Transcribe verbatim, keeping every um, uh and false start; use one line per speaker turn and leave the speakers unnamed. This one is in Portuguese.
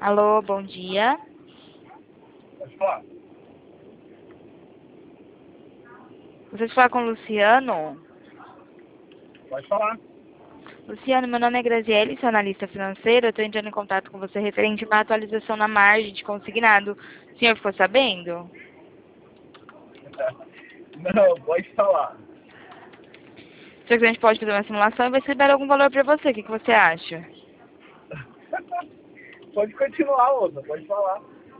Alô, bom dia.
Pode falar.
Você fala com o Luciano?
Pode falar.
Luciano, meu nome é Graziele, sou analista financeira. Eu estou entrando em contato com você referente a uma atualização na margem de consignado. O senhor ficou sabendo?
Não, pode falar.
Se a gente pode fazer uma simulação e vai liberar algum valor para você. O que, que você acha?
Pode continuar, outra. Pode falar.